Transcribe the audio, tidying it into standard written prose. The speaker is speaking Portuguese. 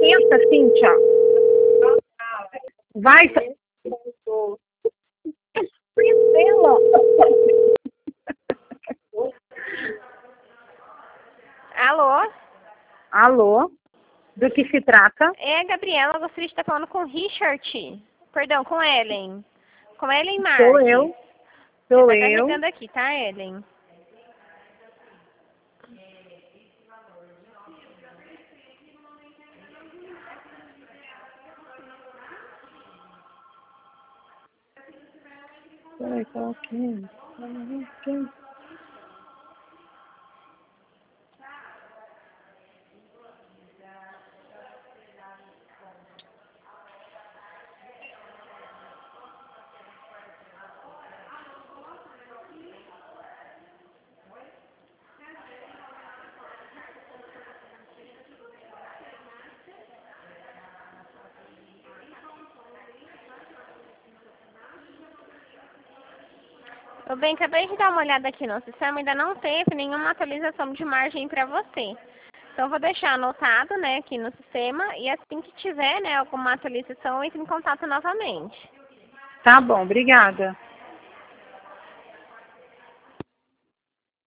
Senta, Cíntia. Vai. Priscila. Alô? Alô? Do que se trata? É a Gabriela, eu gostaria de estar falando com o Richard. Perdão, com Ellen. Com Ellen Marques. Sou eu. Sou Tá eu. carregando aqui, tá, Ellen? Peraí, qual que é? Tudo bem, acabei de dar uma olhada aqui no sistema, ainda não teve nenhuma atualização de margem para você. Então, vou deixar anotado, né, aqui no sistema, e assim que tiver, né, alguma atualização, eu entro em contato novamente. Tá bom, obrigada.